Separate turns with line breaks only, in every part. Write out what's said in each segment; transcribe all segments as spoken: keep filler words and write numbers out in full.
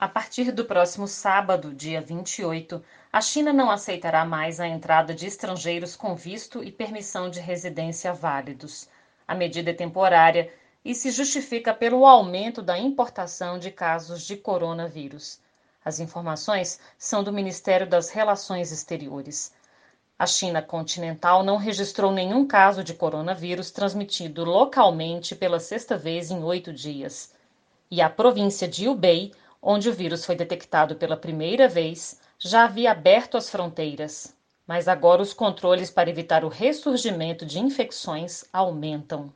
A partir do próximo sábado, dia vinte e oito, a China não aceitará mais a entrada de estrangeiros com visto e permissão de residência válidos. A medida é temporária e se justifica pelo aumento da importação de casos de coronavírus. As informações são do Ministério das Relações Exteriores. A China continental não registrou nenhum caso de coronavírus transmitido localmente pela sexta vez em oito dias. E a província de Hubei, onde o vírus foi detectado pela primeira vez, já havia aberto as fronteiras. Mas agora os controles para evitar o ressurgimento de infecções aumentam.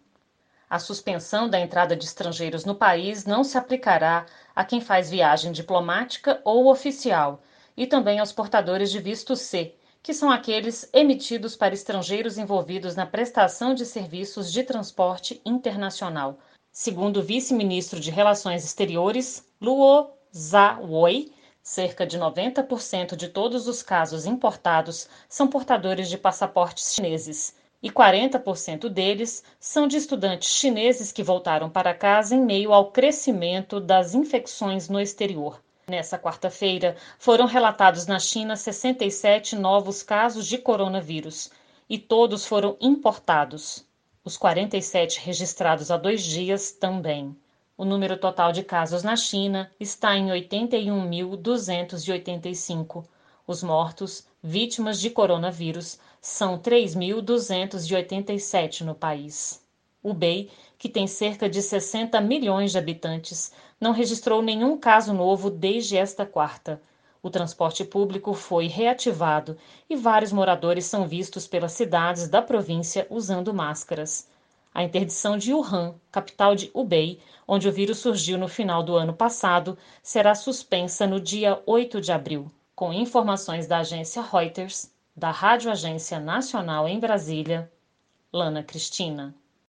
A suspensão da entrada de estrangeiros no país não se aplicará a quem faz viagem diplomática ou oficial e também aos portadores de visto C, que são aqueles emitidos para estrangeiros envolvidos na prestação de serviços de transporte internacional, segundo o vice-ministro de Relações Exteriores, Luo Zhaohui. Cerca de noventa por cento de todos os casos importados são portadores de passaportes chineses e quarenta por cento deles são de estudantes chineses que voltaram para casa em meio ao crescimento das infecções no exterior. Nessa quarta-feira, foram relatados na China sessenta e sete novos casos de coronavírus e todos foram importados. Os quarenta e sete registrados há dois dias também. O número total de casos na China está em oitenta e um mil duzentos e oitenta e cinco. Os mortos, vítimas de coronavírus, são três mil duzentos e oitenta e sete no país. Hubei, que tem cerca de sessenta milhões de habitantes, não registrou nenhum caso novo desde esta quarta. O transporte público foi reativado e vários moradores são vistos pelas cidades da província usando máscaras. A interdição de Wuhan, capital de Hubei, onde o vírus surgiu no final do ano passado, será suspensa no dia oito de abril. Com informações da agência Reuters, da Rádio Agência Nacional em Brasília, Lana Cristina.